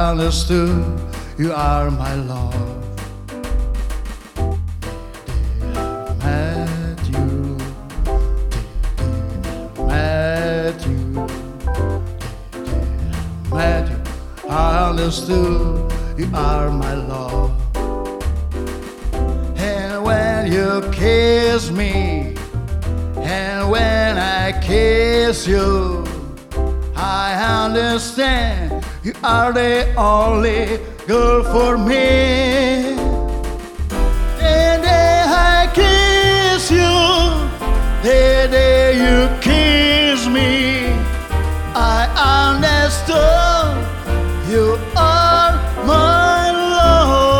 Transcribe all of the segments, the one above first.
understood you are my love. Met you, met you, met you. I understood you are my love. And when you kiss me, and when I kiss you, I understand you are the only girl for me. The day I kiss you, the day you kiss me, I understood you are my love.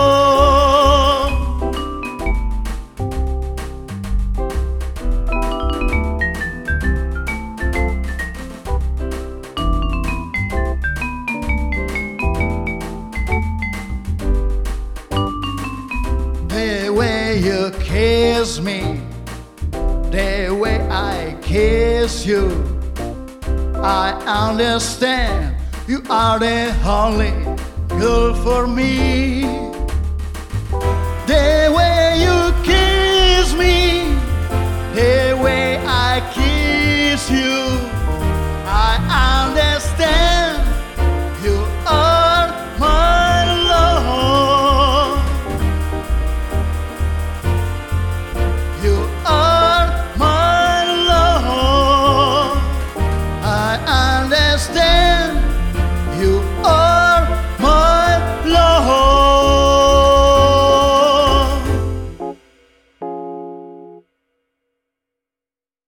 The way you kiss me, the way I kiss you, I understand you are the only girl for me. The way you kiss me, the way I kiss you, I understand you are my love. You are my love. I understand